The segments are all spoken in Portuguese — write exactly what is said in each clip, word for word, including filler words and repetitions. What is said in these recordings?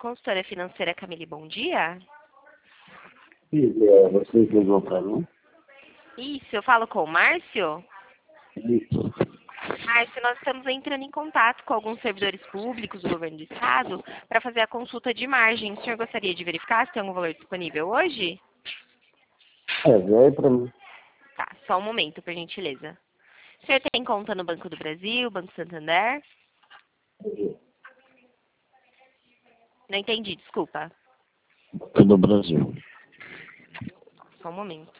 Consultora financeira Camille, bom dia. Sim, é, você ligou para mim? Isso, eu falo com o Márcio? Isso. Márcio, nós estamos entrando em contato com alguns servidores públicos do governo do estado para fazer a consulta de margem. O senhor gostaria de verificar se tem algum valor disponível hoje? É, veio para mim. Tá, só um momento, por gentileza. O senhor tem conta no Banco do Brasil, Banco Santander? Não entendi, desculpa. Do Brasil. Só um momento.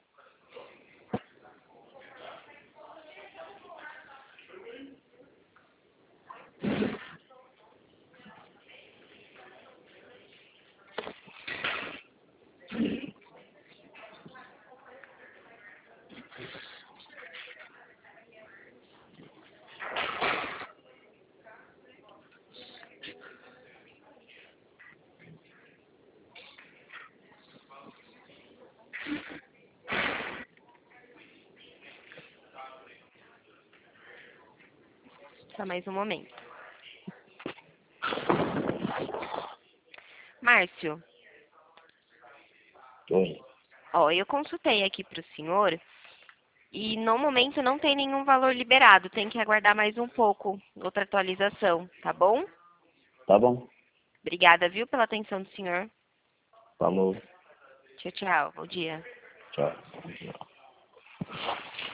Só mais um momento. Márcio, Oi. ó, eu consultei aqui para o senhor e no momento não tem nenhum valor liberado. Tem que aguardar mais um pouco, outra atualização, tá bom? Tá bom. Obrigada, viu, pela atenção do senhor. Falou. Tchau, tchau. Bom dia. Tchau.